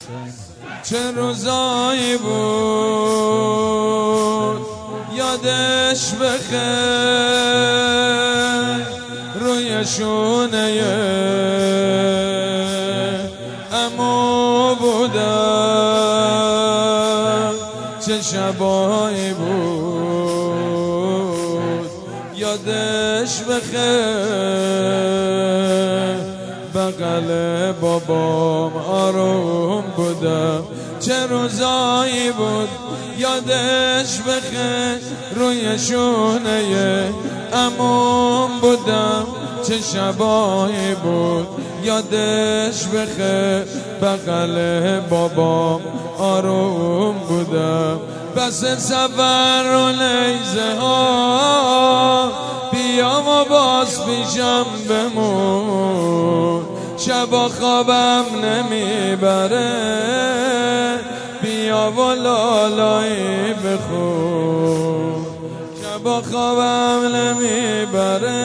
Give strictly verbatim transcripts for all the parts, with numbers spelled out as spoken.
چه روزایی بود یادش بخیر، روی شونه عمو بودم. چه شبایی بود یادش بخیر، بغل بابام آروم بودم. چه روزایی بود یادش بخیر، روی شونه عموم بودم. چه شبایی بود یادش بخیر، بغل بابام آروم بودم. بس سفر و نیزه ها بیام و باز پیشم بمون، شبا خوابم نمیبره بیا و لالایی بخون. شبا خوابم نمیبره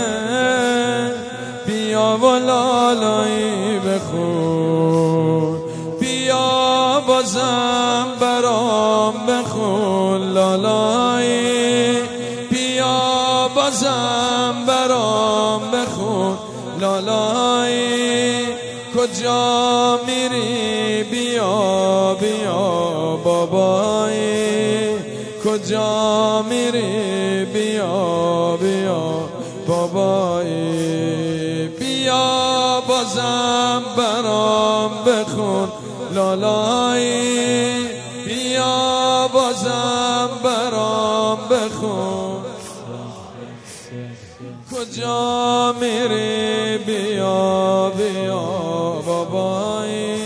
بیا و لالایی بخون. بیا بازم برام بخون لالایی، بیا بازم برام بخون لالایی. کجا میری بیا بیا بابایی، کجا میری بیا بیا بابایی. بیا بازم برام بخون لالایی، بیا بازم برام بخون. کجا میری بیا بیا بابایی،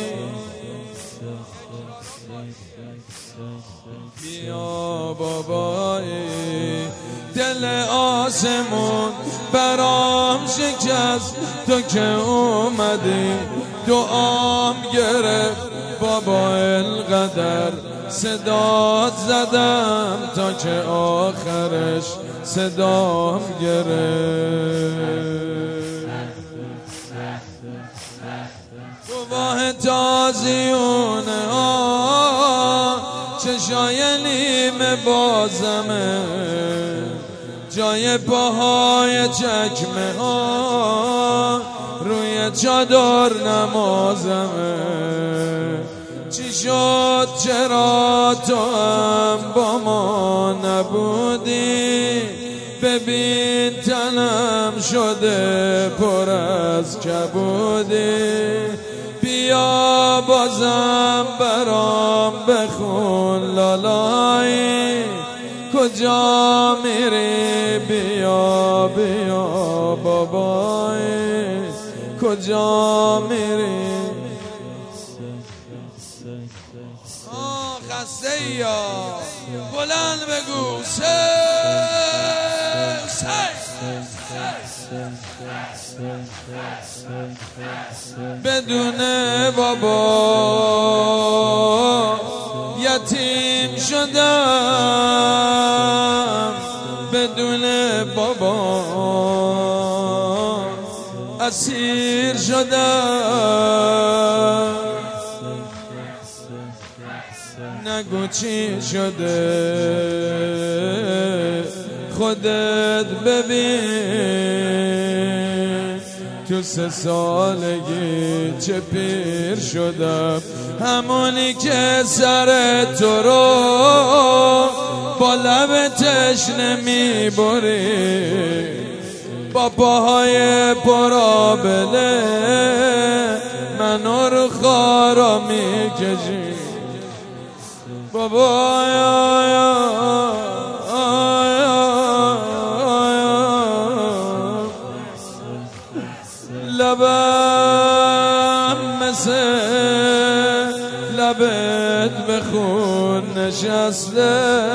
بیا بابایی. دل آسمون برام شکست تو که اومدی، دعام گرفت بابا القدر. صدات زدم تا که آخرش صدام گرفت. گواه تازیونه ها چشای نیمه بازمه، جای پاهای چکمه ها روی چادر نمازمه. چی شد چرا تو هم با ما نبودی؟ ببین تنم شده پر از کبودی. بیا بازم برام بخون لالایی، کجا میری بیا بیا بابایی، کجا میری؟ آه خسته یا بلند بگو سه سه بدون بابا یتیم شدم، بدون بابا اسیر شدم. نگو چی شده خودت ببین، تو سه سالگی چه پیر شدم. همونی که سر تو رو با لب تشنه میبری، با پاهای پرآبله منو رو خارا میکشی. بابا آیا آیا لبم مثل لبت به خون نشسته،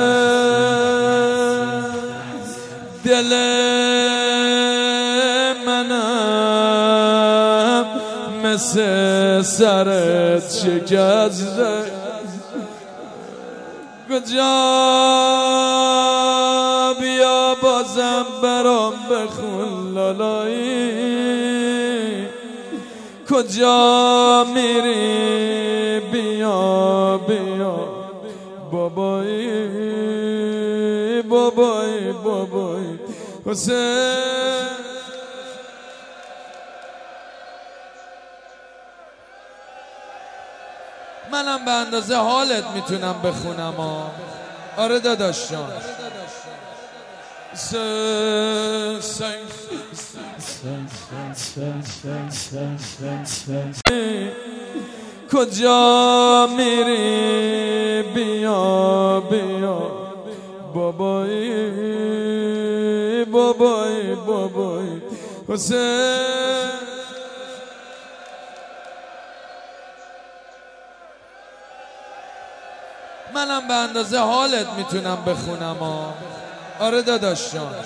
دل منم مثل سرت شکسته. کجا بیا بازم برام بخون لالایی، کجا میری بیا بیا بیا بابایی بابایی بابایی حسین. منم به اندازه حالت میتونم بخونم ها. آره داداش جان. کجا میری بیا بیا بابایی بابایی بابایی حسین. منم به اندازه حالت میتونم بخونم ها. آره داداش جان.